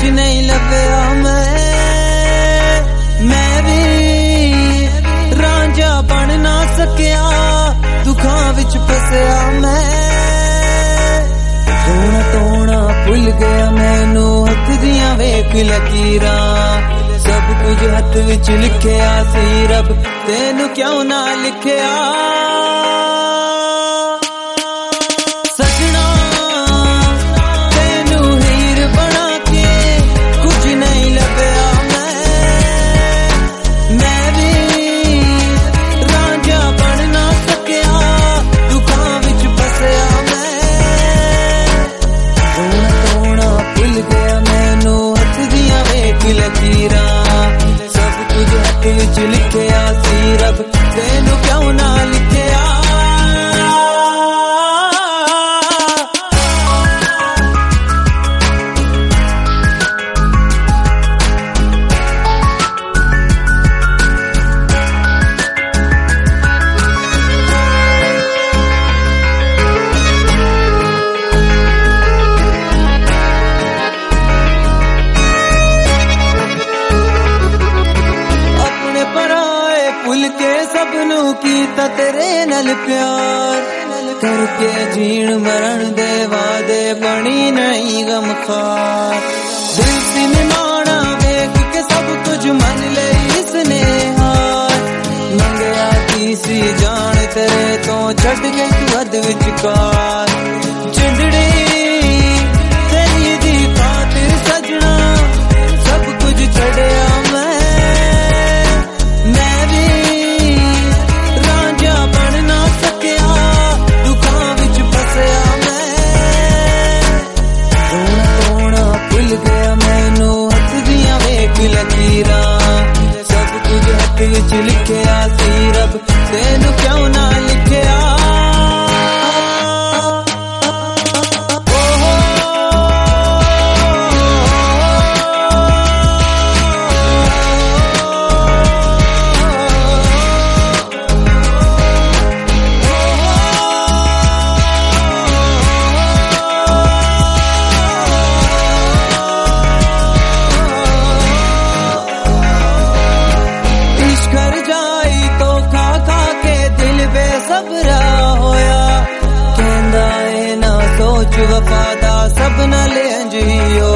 कुछ नहीं लभया मैं भी रांझा बन ना सकिया, दुखां विच फसया मैं। रोना धोना भुल गया मैनू, हथ दियां वेख लकीरां, सब कुछ हथ विच लिखिया सी रब, तेनू क्यों ना लिखिया। सजना तेनू हीर बना के कुछ नहीं लभया मैं भी रांझा बन ना सकिया, दुखां विच फसया मैं। रोना धोना भुल गया मैनू, हथ दियां वेख लकीरां, सब कुछ हथ विच लिखिया सी रब, तेनू क्यों ना लिखिया। भुल के सबनू कीता तेरे नल प्यार, करके जीण मरण दे वादे बनी नहीं गमखार। दिल सी निमाना वेख के सब कुछ मन ले इसने हार, मंगया तीसरी जान तेरे तो छड़ गई तू हद विचकार। चिंदड़ी तेरी दी खातिर सजना सब कुछ छड़या मैं भी रांझा बन ना सकिया, दुखां विच फसया मैं। रोना धोना भुल गया मैनू, हथ दियां वेख लकीरां, सब कुछ हथ विच लिखिया सी रब, तेनू क्यों ना लिखिया। सबरा होया कहंदा ए ना सोच वफादा, सब नाल इंज ही हो